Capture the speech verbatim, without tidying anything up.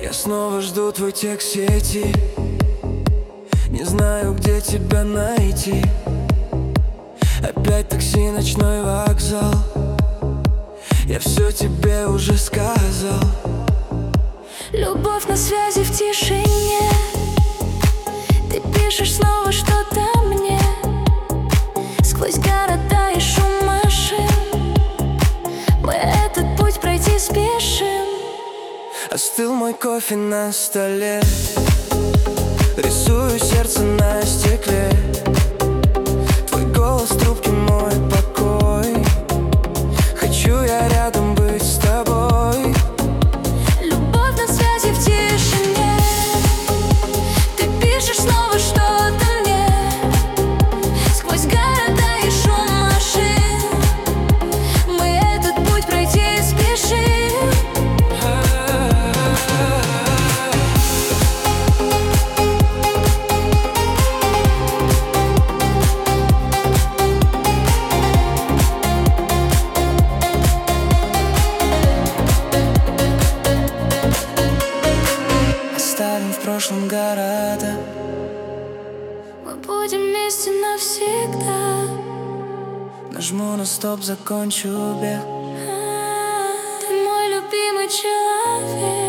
Я снова жду твой текст сети, не знаю, где тебя найти. Опять такси, ночной вокзал. Я все тебе уже сказал. Любовь на связи в тишине. Ты пишешь снова что-то мне сквозь города и шум машин. Мы этот путь пройти спешим. Остыл мой кофе на столе, рисую сердце на стекле. Твой голос в трубке, мой покой. Хочу я рядом быть с тобой. Любовь на связи в тишине. Ты пишешь снова что-то мне сквозь города и шум машин. Мы этот путь пройти спешим. Оставим в прошлом города. Мы будем вместе навсегда. Нажму на стоп, закончу бег. Ты мой любимый человек.